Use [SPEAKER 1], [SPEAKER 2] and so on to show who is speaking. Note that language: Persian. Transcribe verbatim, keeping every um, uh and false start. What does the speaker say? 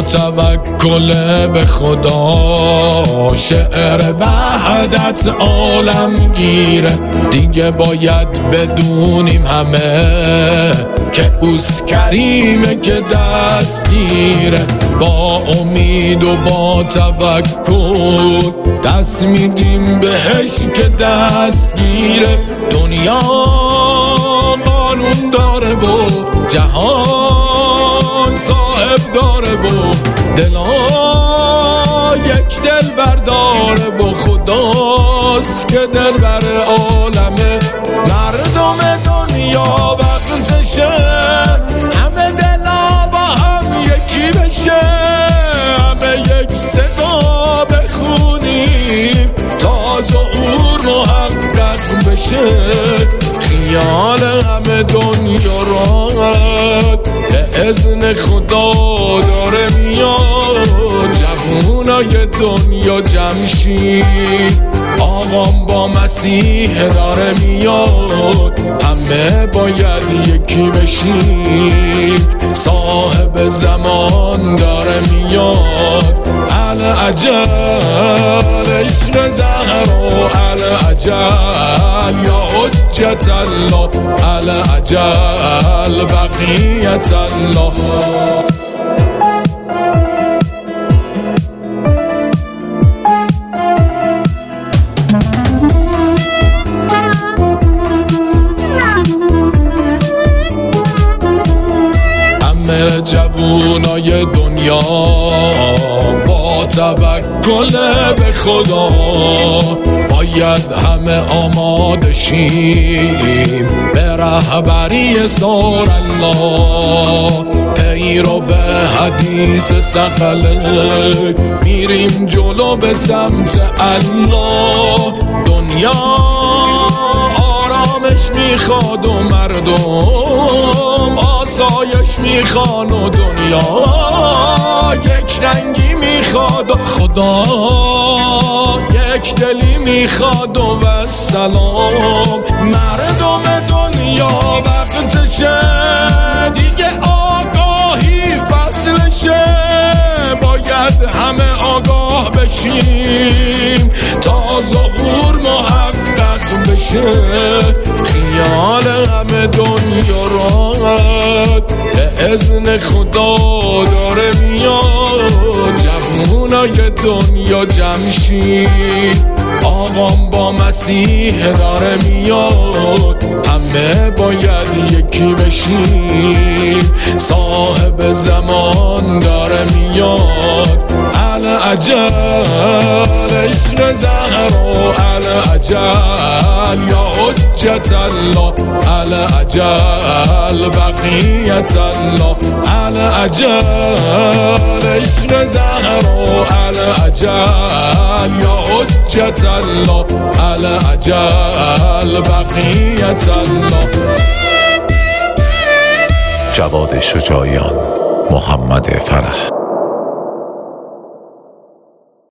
[SPEAKER 1] توکل به خدا شعر وحدت عالم گیره. دیگه باید بدونیم همه که اوست کریمه که دستگیره. با امید و با توکل دست میدیم بهش که دستگیره. دنیا قانون داره و جهان صاحب داره و دلا یک دل برداره و خداست که دل بر عالمه. مردم دنیا وقتشه همه دلا با هم یکی بشه، همه یک صدا بخونیم تا ظهور محقق بشه. خیال همه دنیا راحت به اذن خدا داره میاد. جوونای دنیا جمشید آقام با مسیح داره میاد. همه باید یکی بشیم صاحب زمان داره میاد. العجل عشق زهرا العجل یا حجت الله العجل بقیت الله. همه جوونای دنیا با توکل به خدا باید همه آماده شیم به رهبری سار الله. پیرو به حدیث ثقله میریم جلو به سمت الله. دنیا آرامش میخواد و مردم آسایش میخوان و دنیا یک رنگی میخواد و خدا یک دلی میخواد و سلام. مردم دنیا وقتشه دیگه آگاهی فصلشه، باید همه آگاه بشیم تا ظهور محقق بشه. خیال همه دنیا راحت به اذن خدا داره میاد. جوونای دنیا جمشید آقام با مسیح داره میاد. همه باید یکی بشیم صاحب زمان داره میاد. العجل عشق زهرا العجل یا حجت الله العجل بقیت الله. العجل عشق زهرا العجل یا حجت الله العجل بقیت الله.
[SPEAKER 2] جواد شجاعیان، محمد فرح.